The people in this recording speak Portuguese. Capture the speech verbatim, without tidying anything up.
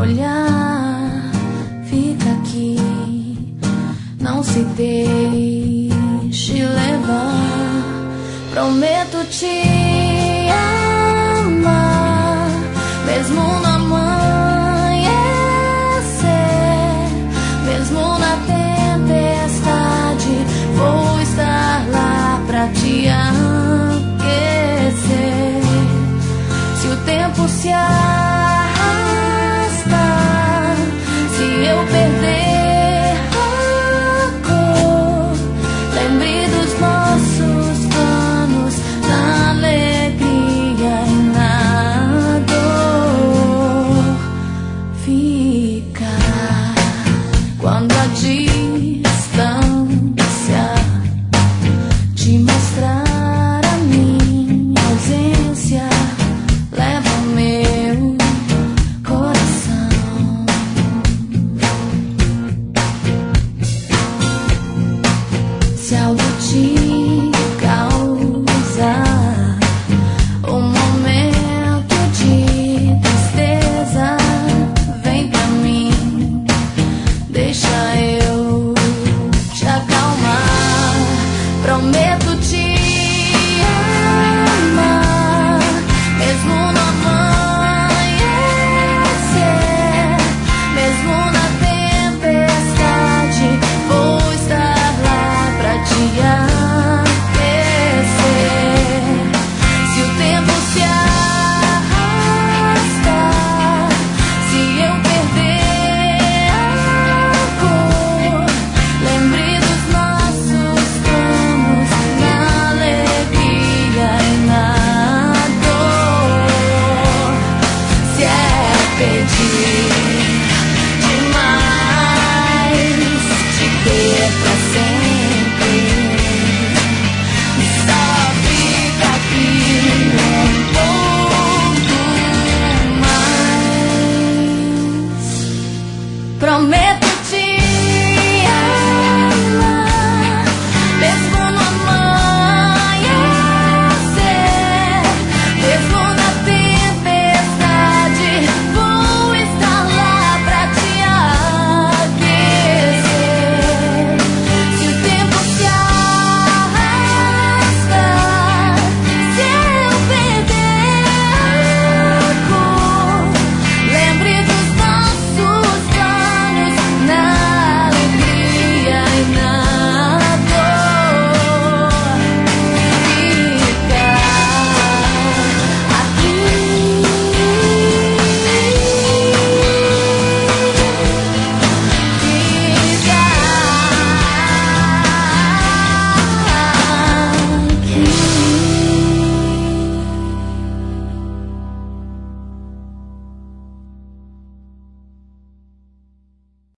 olhar, fica aqui, não se deixe levar. Prometo te amar, mesmo no amanhecer, mesmo na tempestade, vou estar lá pra te aquecer. Se o tempo se arrastar, se eu perder a cor, lembre dos nossos planos, na alegria e na dor. Fica quando a distância te mostrar a minha ausência, leva o meu coração. Se algo te causar um momento de tristeza, vem pra mim, deixa eu te acalmar. Prometo te amar, mesmo no amanhecer, mesmo na tempestade, vou estar lá pra te aquecer. Se o tempo se arrastar, se eu perder a cor, lembre dos nossos planos, na alegria e na dor. Se é pedir